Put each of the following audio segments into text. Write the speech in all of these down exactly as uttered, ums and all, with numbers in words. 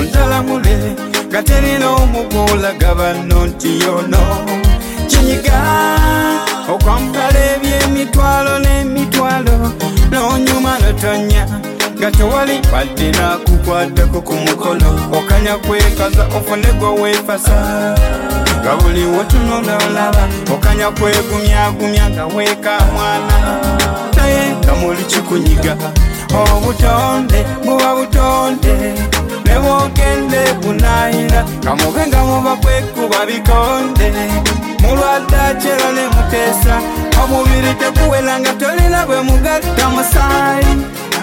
ontalamule gaterina omugula gabano nti yono kinyiga okwampala eby'emitwalo n'emitwalo n'onyuma notonya nga tewali wadde nakukwatako ku mukono okanya kwekaza ofune gwe weefasa nga buli wotunula olaba okanya kwegumyagumya nga weeka mwana naye nga muli kikunyiga obutonde buba butonde ne bwogende bunayira kamube nga muba kwekuba bikonde mulwadde akyera ne muteesa omubiri tekuwera nga tolina bwe mugatta musaayi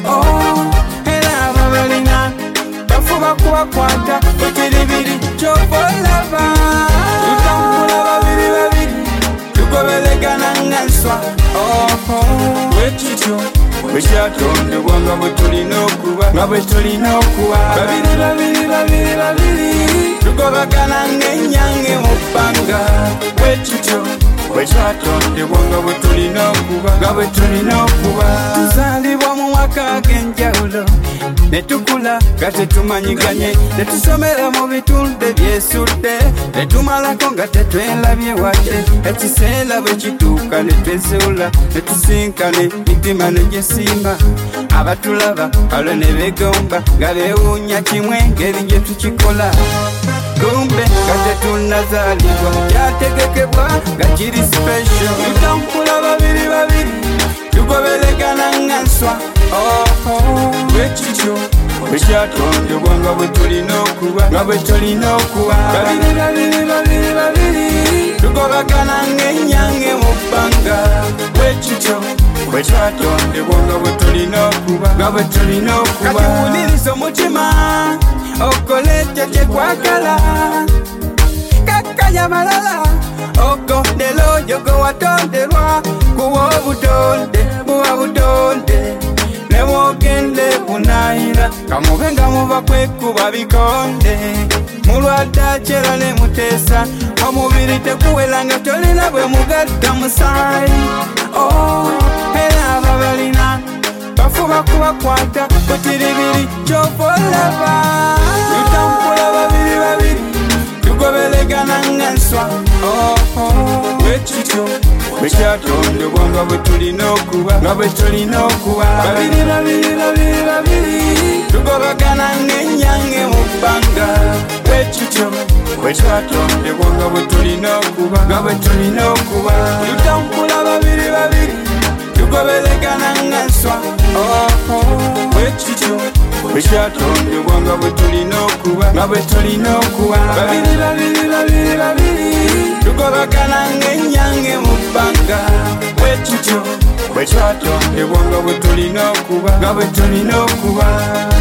era ababalina bafuba kubakwata etiribiri kyova olaba tutambula babiri babiri tugoberegana nga nswa bwekityo bwekyatondebwa nga bwe tulina okuba nga bwe tulina okuba babiri babiri babiri babiri tugobagana ng'ennyange mu bbanga bwekityo bwekyatondebwa nga bwe tulina okuba nga bwe tulina okuba tuzaalibwa mu mwaka ag'enjawulo ne tukula nga tetumanyiganye ne tusomera mu bitundu ebyesudde ne tumalako nga tetwelabye wadde ekiseera bwe kituuka ne twezuula ne tusinkana emitima ne gyesimba abatulaba olwo ne begomba nga beewuunya kimwe engeri gye tukikola kumbe nga tetunnazaalibwa kyategekebwa nga kiri special tutampula babiri babiri tugoberegana nga nswa bwekityo bwekyatondebwa nga bwe tulina okuba nga bwe tulina okuba babiri babiri babiri babiri tugobagana ng'ennyange mu bbanga bwekityo bwekyatondebwa nga bwe tulina okuba nga bwe tulina okuba kati wuliriza omutima okole ekyo kye kwagala kakkanya malala okondera oyo gwe watonderwa kuwa obutonde buba butonde ne bwogende bunayira kamube nga muba kwekuba bikonde mulwadde akyera ne muteesa omubiri tekuwera nga tolina bwe mugatta musaayi era ababalina bafuba kubakwata kutiribiri kyova olaba tutambula babiri babiri tugoberegana nga nswa bwekityo bwekyatondebwa nga bwe tulina okuba nga bwe tulina okuba babiri babiri babiri babiri tugobagana ng'ennyange mu bbanga bwekityo bwekyatondebwa nga bwe tulina okuba nga bwe tulina okuba tutambula babiri babiri tugoberegana nga nswa bwekityo bwekyatondebwa nga bwe tulina okuba nga bwe tulina okuba babiri babiri babiri babiri tugobagana ng'ennyange mu bbanga bwekityo bwekyatondebwa nga bwe tulina okuba nga bwe tulina okuba